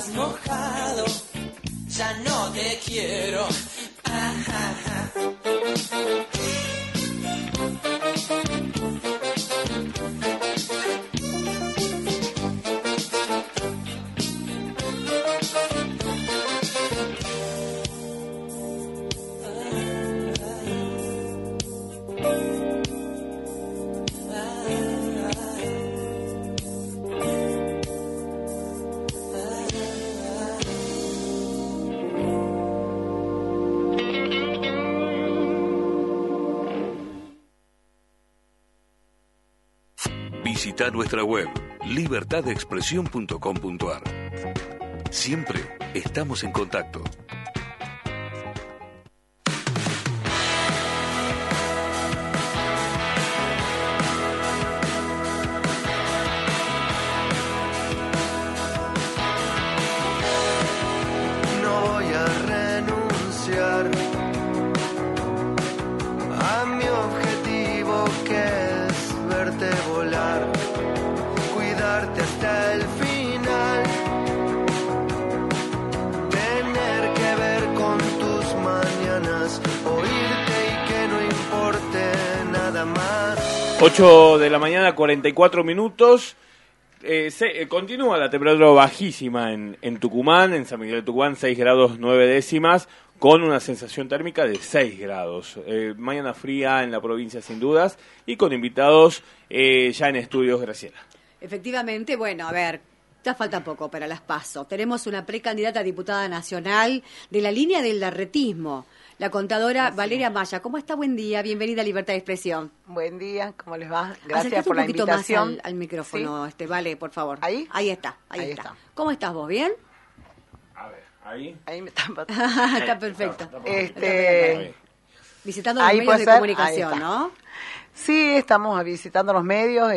estás mojado, ya no te quiero. Ah, ah, ah. Visita nuestra web libertadexpresión.com.ar. Siempre estamos en contacto. No voy a renunciar a mi objetivo, que es verte volar, cuidarte hasta el final, tener que ver con tus mañanas, oírte y que no importe nada más. 8 de la mañana, 44 minutos. Continúa la temperatura bajísima en Tucumán, en San Miguel de Tucumán, 6 grados 9 décimas, con una sensación térmica de 6 grados. Mañana fría en la provincia sin dudas, y con invitados ya en estudios, Graciela. Efectivamente, bueno, a ver, ya falta poco para las PASO. Tenemos una precandidata a diputada nacional de la línea del larretismo, la contadora Valeria Maya. ¿Cómo está? Buen día, bienvenida a Libertad de Expresión. Buen día, ¿cómo les va? Gracias Acercate por la un poquito invitación. más al micrófono, ¿sí? Vale, por favor. ¿Ahí? Ahí está. ¿Cómo estás vos? ¿Bien? A ver, ahí. Ahí me están Está perfecto. Visitando los ahí medios de puede ser, comunicación, ¿no? Sí, estamos visitando los medios,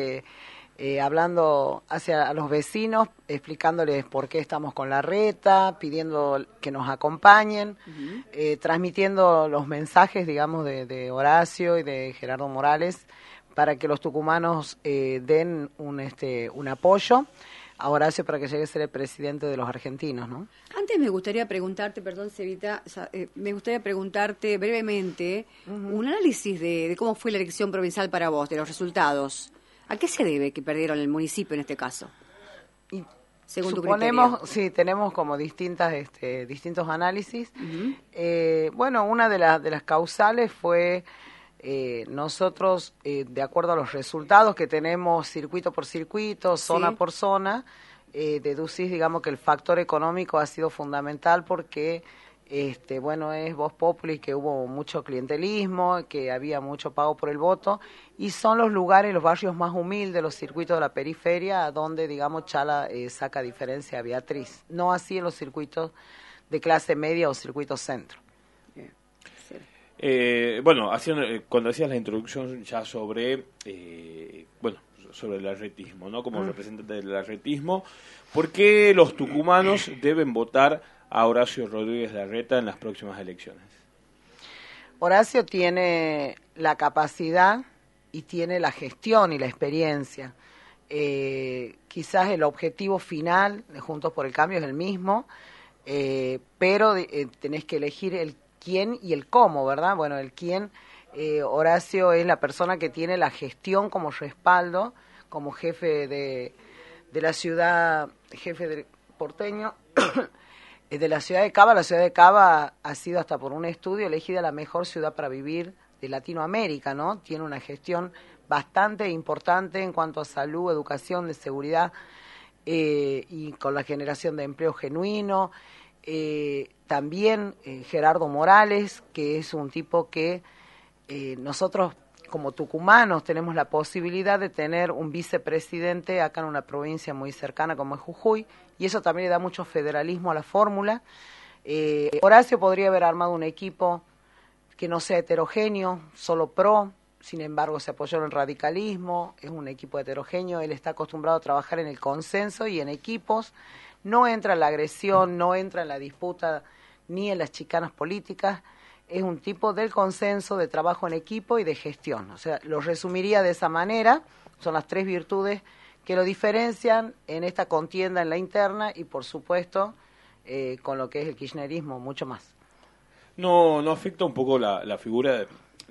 hablando a los vecinos, explicándoles por qué estamos con la reta, pidiendo que nos acompañen, transmitiendo los mensajes, digamos, de Horacio y de Gerardo Morales, para que los tucumanos den un apoyo a Horacio para que llegue a ser el presidente de los argentinos, ¿no? Antes me gustaría preguntarte, perdón, Cevita, me gustaría preguntarte brevemente un análisis de cómo fue la elección provincial para vos, de los resultados. ¿A qué se debe que perdieron el municipio en este caso? Y según suponemos, tu criterio. sí, tenemos como distintos análisis. Bueno, una de las causales fue nosotros, de acuerdo a los resultados que tenemos circuito por circuito, zona por zona, deducís, digamos, que el factor económico ha sido fundamental porque bueno, es vox populi, que hubo mucho clientelismo, que había mucho pago por el voto, y son los lugares, los barrios más humildes, los circuitos de la periferia, donde, digamos, Chala saca diferencia a Beatriz. No así en los circuitos de clase media o circuitos centro. Bueno, cuando hacías la introducción ya sobre sobre el arretismo, ¿no? Como representante del arretismo, ¿por qué los tucumanos deben votar a Horacio Rodríguez Larreta en las próximas elecciones? Horacio tiene la capacidad y tiene la gestión y la experiencia. Quizás el objetivo final de Juntos por el Cambio es el mismo, pero tenés que elegir el quién y el cómo, ¿verdad? Bueno, el quién, Horacio es la persona que tiene la gestión como respaldo, como jefe de la ciudad, jefe del porteño, de la ciudad de Cava. La ciudad de Cava ha sido, hasta por un estudio, elegida la mejor ciudad para vivir de Latinoamérica, ¿no? Tiene una gestión bastante importante en cuanto a salud, educación, de seguridad, y con la generación de empleo genuino. También Gerardo Morales, que es un tipo que nosotros como tucumanos tenemos la posibilidad de tener un vicepresidente acá en una provincia muy cercana como es Jujuy, y eso también le da mucho federalismo a la fórmula. Horacio podría haber armado un equipo que no sea heterogéneo, solo pro, sin embargo se apoyó en el radicalismo, es un equipo heterogéneo, él está acostumbrado a trabajar en el consenso y en equipos, no entra en la agresión, no entra en la disputa ni en las chicanas políticas, es un tipo del consenso, de trabajo en equipo y de gestión. O sea, lo resumiría de esa manera, son las tres virtudes que lo diferencian en esta contienda en la interna y, por supuesto, con lo que es el kirchnerismo, mucho más. ¿No afecta un poco la figura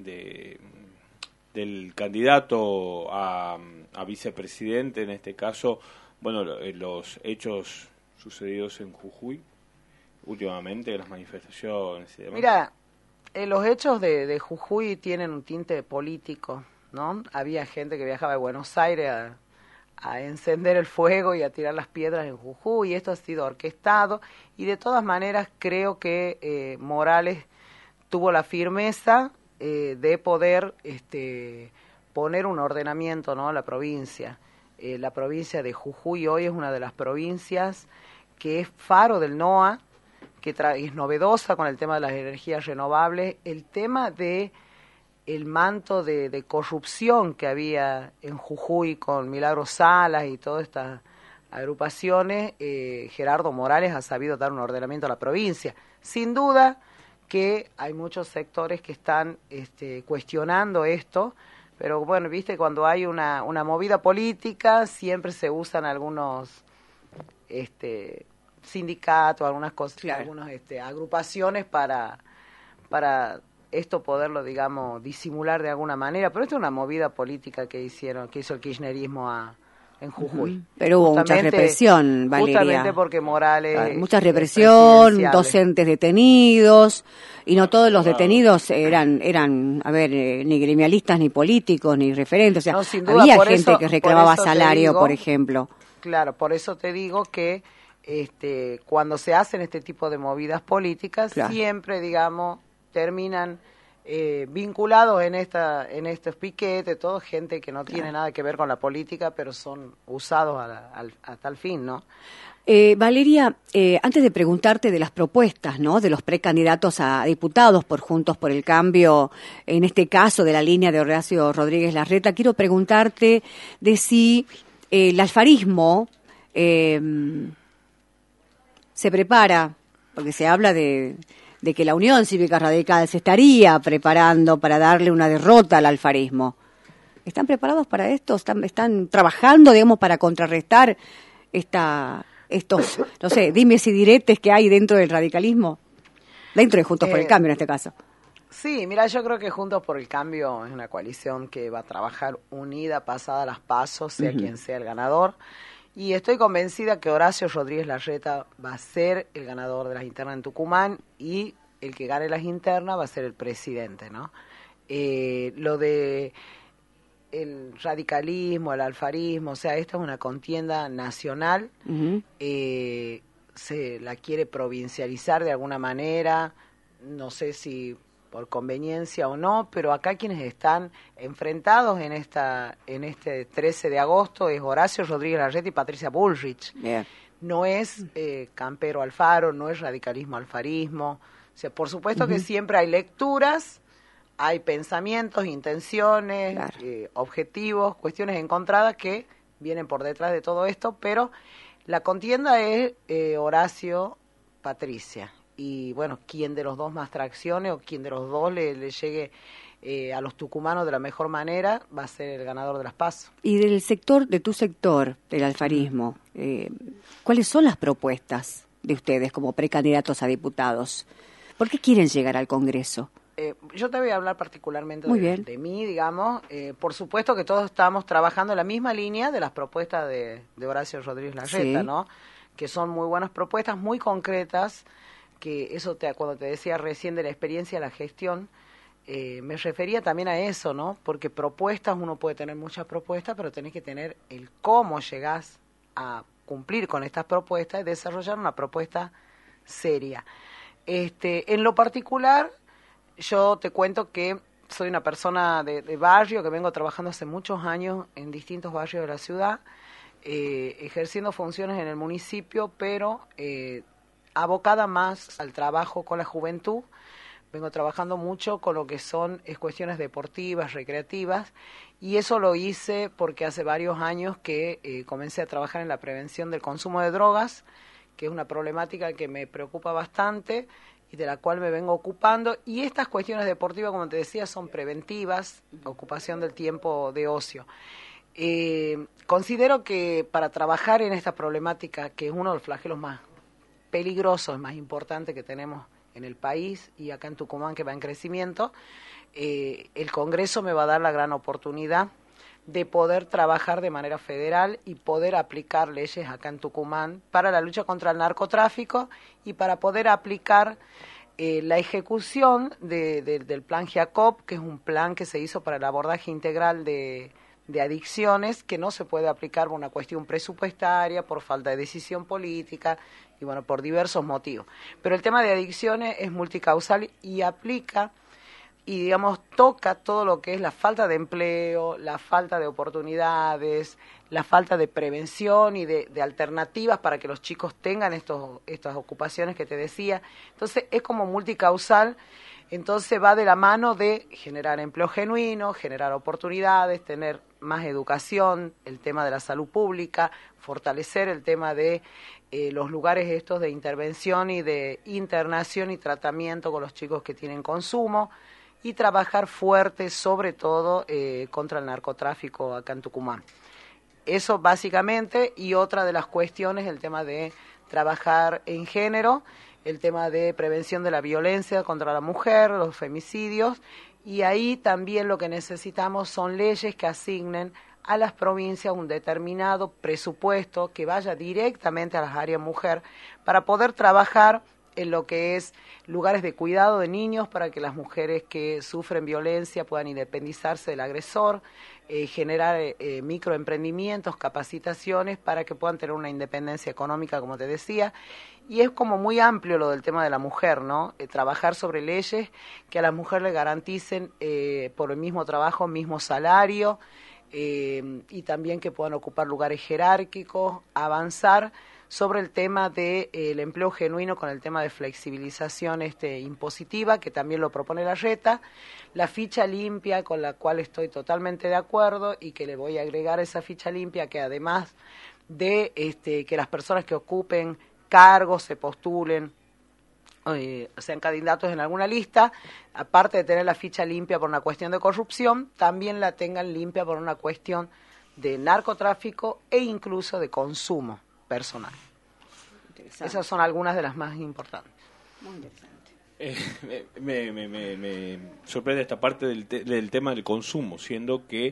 del candidato a vicepresidente, en este caso, bueno, los hechos sucedidos en Jujuy últimamente, las manifestaciones y demás? Mira, los hechos de Jujuy tienen un tinte político, ¿no? Había gente que viajaba de Buenos Aires a encender el fuego y a tirar las piedras en Jujuy, y esto ha sido orquestado, y de todas maneras creo que Morales tuvo la firmeza de poder poner un ordenamiento, ¿no?, a la provincia. La provincia de Jujuy hoy es una de las provincias que es faro del NOA, que es novedosa con el tema de las energías renovables. El tema de el manto de corrupción que había en Jujuy con Milagro Salas y todas estas agrupaciones, Gerardo Morales ha sabido dar un ordenamiento a la provincia. Sin duda que hay muchos sectores que están cuestionando esto, pero bueno, viste, cuando hay una movida política siempre se usan algunos sindicatos, algunas cosas, claro, algunas agrupaciones para esto poderlo, digamos, disimular de alguna manera, pero esto es una movida política que hizo el kirchnerismo en Jujuy. Pero hubo mucha represión, Valeria. Justamente porque Morales... Mucha represión, docentes detenidos, y no todos los detenidos eran ni gremialistas, ni políticos, ni referentes, o sea, no, sin duda, había gente que reclamaba salario, por ejemplo. Claro, por eso te digo que cuando se hacen este tipo de movidas políticas, claro, siempre, digamos, terminan vinculados en estos piquetes, todo gente que no tiene nada que ver con la política, pero son usados a tal fin, ¿no? Valeria, antes de preguntarte de las propuestas, ¿no?, de los precandidatos a diputados por Juntos por el Cambio, en este caso de la línea de Horacio Rodríguez Larreta, quiero preguntarte de si el alfarismo se prepara, porque se habla de que la Unión Cívica Radical se estaría preparando para darle una derrota al alfarismo. ¿Están preparados para esto? ¿Están trabajando, digamos, para contrarrestar estos, no sé, dimes y diretes que hay dentro del radicalismo? Dentro de Juntos por el Cambio, en este caso. Sí, mira, yo creo que Juntos por el Cambio es una coalición que va a trabajar unida, pasada las pasos, sea quien sea el ganador. Y estoy convencida que Horacio Rodríguez Larreta va a ser el ganador de las internas en Tucumán, y el que gane las internas va a ser el presidente, ¿no? Lo de el radicalismo, el alfarismo, o sea, esta es una contienda nacional, se la quiere provincializar de alguna manera, no sé si por conveniencia o no, pero acá quienes están enfrentados en este 13 de agosto es Horacio Rodríguez Larreta y Patricia Bullrich. Yeah. No es Campero Alfaro, no es radicalismo alfarismo. O sea, por supuesto que siempre hay lecturas, hay pensamientos, intenciones, claro, objetivos, cuestiones encontradas que vienen por detrás de todo esto, pero la contienda es Horacio, Patricia. Y bueno, quién de los dos más traccione o quién de los dos le llegue a los tucumanos de la mejor manera va a ser el ganador de las PASO. Y de tu sector, del alfarismo, ¿cuáles son las propuestas de ustedes como precandidatos a diputados? ¿Por qué quieren llegar al Congreso? Yo te voy a hablar particularmente de mí, digamos. Por supuesto que todos estamos trabajando en la misma línea de las propuestas de Horacio Rodríguez Larreta, sí, ¿no? Que son muy buenas propuestas, muy concretas, que eso cuando te decía recién de la experiencia de la gestión, me refería también a eso, ¿no? Porque propuestas, uno puede tener muchas propuestas, pero tenés que tener el cómo llegás a cumplir con estas propuestas y desarrollar una propuesta seria. En lo particular, yo te cuento que soy una persona de barrio, que vengo trabajando hace muchos años en distintos barrios de la ciudad, ejerciendo funciones en el municipio, pero abocada más al trabajo con la juventud. Vengo trabajando mucho con lo que son cuestiones deportivas, recreativas, y eso lo hice porque hace varios años que comencé a trabajar en la prevención del consumo de drogas, que es una problemática que me preocupa bastante y de la cual me vengo ocupando, y estas cuestiones deportivas, como te decía, son preventivas, ocupación del tiempo de ocio. Considero que para trabajar en esta problemática, que es uno de los flagelos más peligrosos, más importantes que tenemos en el país y acá en Tucumán, que va en crecimiento, el Congreso me va a dar la gran oportunidad de poder trabajar de manera federal y poder aplicar leyes acá en Tucumán para la lucha contra el narcotráfico y para poder aplicar la ejecución del plan GIACOP, que es un plan que se hizo para el abordaje integral de adicciones, que no se puede aplicar por una cuestión presupuestaria, por falta de decisión política y bueno, por diversos motivos. Pero el tema de adicciones es multicausal y aplica y, digamos, toca todo lo que es la falta de empleo, la falta de oportunidades, la falta de prevención y de alternativas para que los chicos tengan estas ocupaciones que te decía. Entonces, es como multicausal, entonces va de la mano de generar empleo genuino, generar oportunidades, tener más educación, el tema de la salud pública, fortalecer el tema de los lugares estos de intervención y de internación y tratamiento con los chicos que tienen consumo, y trabajar fuerte, sobre todo, contra el narcotráfico acá en Tucumán. Eso básicamente, y otra de las cuestiones, el tema de trabajar en género, el tema de prevención de la violencia contra la mujer, los femicidios, y ahí también lo que necesitamos son leyes que asignen a las provincias un determinado presupuesto que vaya directamente a las áreas mujer para poder trabajar en lo que es lugares de cuidado de niños para que las mujeres que sufren violencia puedan independizarse del agresor, generar microemprendimientos, capacitaciones para que puedan tener una independencia económica, como te decía. Y es como muy amplio lo del tema de la mujer, ¿no? Trabajar sobre leyes que a las mujeres le garanticen por el mismo trabajo, mismo salario, y también que puedan ocupar lugares jerárquicos, avanzar sobre el tema del empleo genuino con el tema de flexibilización impositiva, que también lo propone la RETA, la ficha limpia, con la cual estoy totalmente de acuerdo y que le voy a agregar esa ficha limpia, que además de que las personas que ocupen cargos se postulen, sean candidatos en alguna lista, aparte de tener la ficha limpia por una cuestión de corrupción, también la tengan limpia por una cuestión de narcotráfico e incluso de consumo personal. Esas son algunas de las más importantes. Muy interesante. Me sorprende esta parte del tema del consumo, siendo que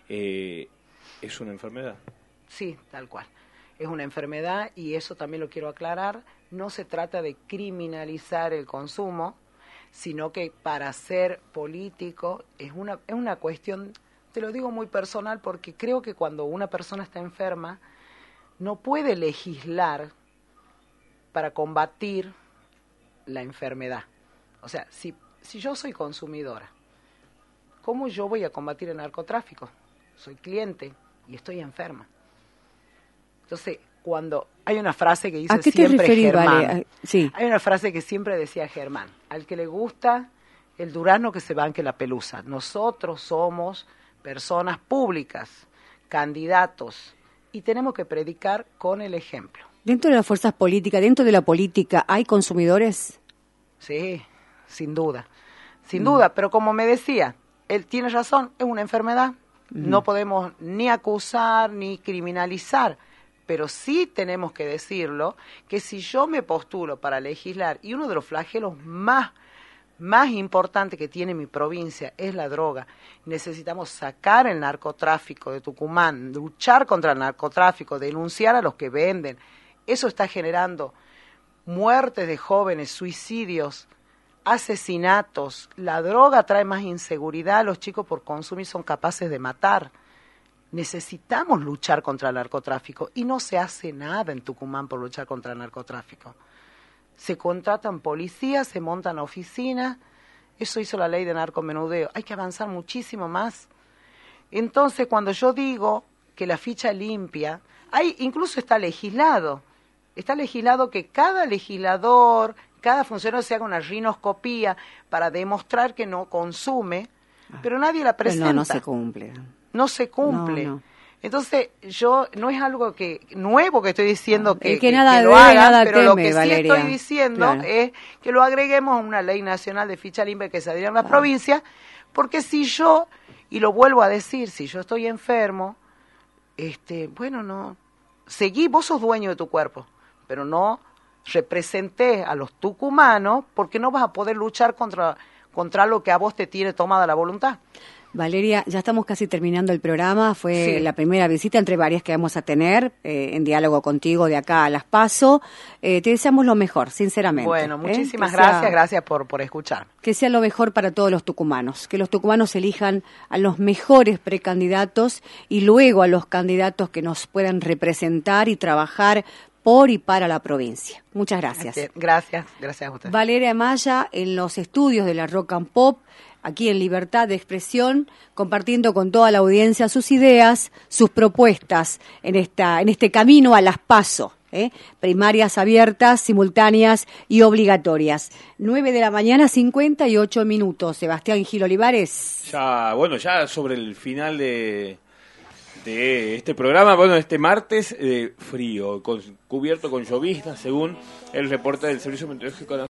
es una enfermedad. Sí, tal cual. Es una enfermedad y eso también lo quiero aclarar. No se trata de criminalizar el consumo, sino que para ser político es una cuestión, te lo digo muy personal, porque creo que cuando una persona está enferma no puede legislar para combatir la enfermedad. O sea, si yo soy consumidora, ¿cómo yo voy a combatir el narcotráfico? Soy cliente y estoy enferma. Entonces, cuando hay una frase que dice ¿A qué siempre te referís, Germán, Vale? Sí. Hay una frase que siempre decía Germán: al que le gusta el durazno que se banque la pelusa. Nosotros somos personas públicas, candidatos, y tenemos que predicar con el ejemplo. Dentro de las fuerzas políticas, dentro de la política, ¿hay consumidores? Sí, sin duda, pero como me decía, él tiene razón, es una enfermedad, no podemos ni acusar ni criminalizar, pero sí tenemos que decirlo, que si yo me postulo para legislar, y uno de los flagelos más importantes que tiene mi provincia es la droga, necesitamos sacar el narcotráfico de Tucumán, luchar contra el narcotráfico, denunciar a los que venden. Eso está generando muertes de jóvenes, suicidios, asesinatos. La droga trae más inseguridad, los chicos por consumir son capaces de matar. Necesitamos luchar contra el narcotráfico y no se hace nada en Tucumán por luchar contra el narcotráfico. Se contratan policías, se montan oficinas, eso hizo la ley de narcomenudeo. Hay que avanzar muchísimo más. Entonces, cuando yo digo que la ficha limpia, incluso está legislado que cada legislador, cada funcionario se haga una rinoscopía para demostrar que no consume, pero nadie la presenta. No se cumple. No se cumple. No. Entonces, no es algo nuevo que estoy diciendo que nada lo debe, hagan, nada pero teme, lo que Valeria. sí estoy diciendo es que lo agreguemos a una ley nacional de ficha limpia que se adhiera en la provincia, porque si yo, y lo vuelvo a decir, si yo estoy enfermo, bueno, no, seguí, vos sos dueño de tu cuerpo, pero no representé a los tucumanos porque no vas a poder luchar contra lo que a vos te tiene tomada la voluntad. Valeria, ya estamos casi terminando el programa. Fue Sí. la primera visita entre varias que vamos a tener en diálogo contigo de acá a Las PASO. Te deseamos lo mejor, sinceramente. Bueno, muchísimas Que sea- gracias, gracias por escuchar. Que sea lo mejor para todos los tucumanos, que los tucumanos elijan a los mejores precandidatos y luego a los candidatos que nos puedan representar y trabajar por y para la provincia. Muchas gracias. Gracias a ustedes. Valeria Maya en los estudios de la Rock and Pop, aquí en Libertad de Expresión, compartiendo con toda la audiencia sus ideas, sus propuestas en este camino a las PASO, primarias abiertas, simultáneas y obligatorias. 9 de la mañana, 58 minutos. Sebastián Gil Olivares. Ya sobre el final de este programa, este martes, frío, cubierto con llovizna, según el reporte del Servicio Meteorológico Nacional.